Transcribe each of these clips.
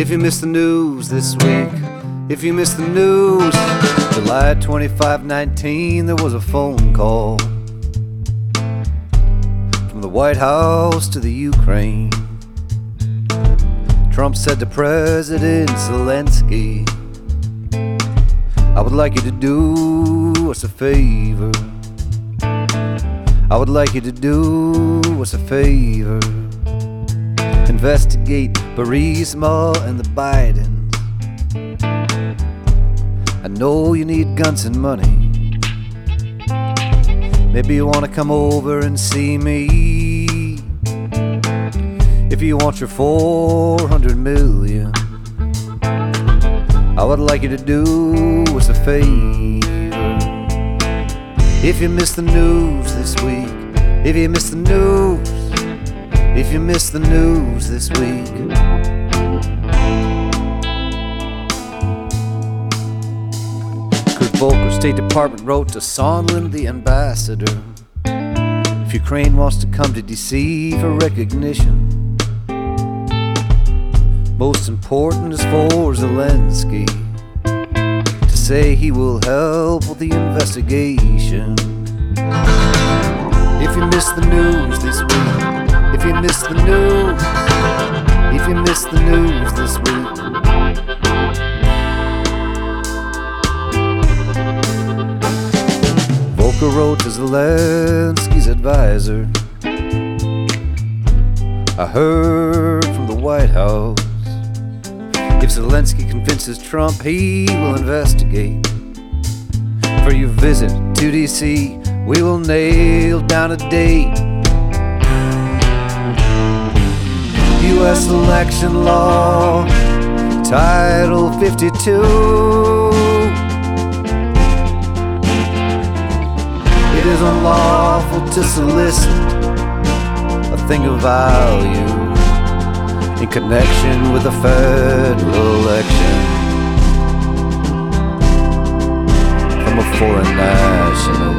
If you missed the news this week, if you missed the news, July 25, 19, there was a phone call from the White House to the Ukraine. Trump said to President Zelensky, I would like you to do us a favor. I would like you to do us a favor. Investigate Burisma and the Bidens. I know you need guns and money. Maybe you want to come over and see me. If you want your 400 million, I would like you to do us a favor. If you missed the news this week, if you missed the news, if you missed the news this week, Kurt Volker, State Department, wrote to Sondland, the ambassador. If Ukraine wants to come to DC for recognition, most important is for Zelensky to say he will help with the investigation. If you missed the news this week, if you missed the news, if you missed the news this week, Volker wrote to Zelensky's advisor, I heard from the White House, if Zelensky convinces Trump, he will investigate. For your visit to DC, we will nail down a date. U.S. election law, Title 52. It is unlawful to solicit a thing of value in connection with a federal election from a foreign national.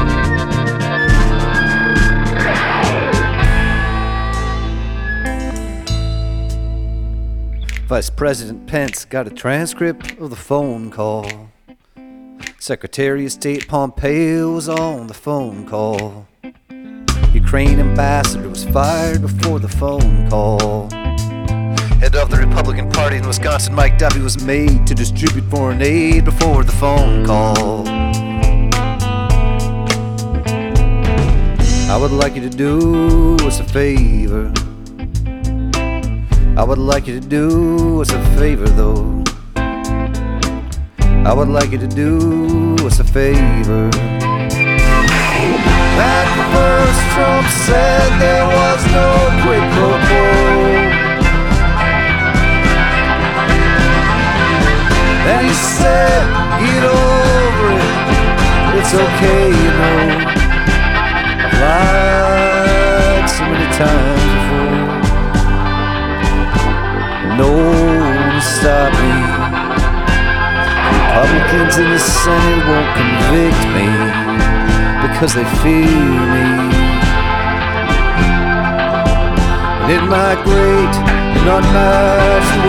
Vice President Pence got a transcript of the phone call. Secretary of State Pompeo was on the phone call. Ukraine ambassador was fired before the phone call. Head of the Republican Party in Wisconsin, Mike Duffy, was made to distribute foreign aid before the phone call. I would like you to do us a favor. I would like you to do us a favor, though. I would like you to do us a favor. At first Trump said there was no quid pro quo. Then he said, get over it, it's okay, you know. I've lied so many times before. No one will stop me. Republicans in the Senate won't convict me because they fear me. And in my great and unmatched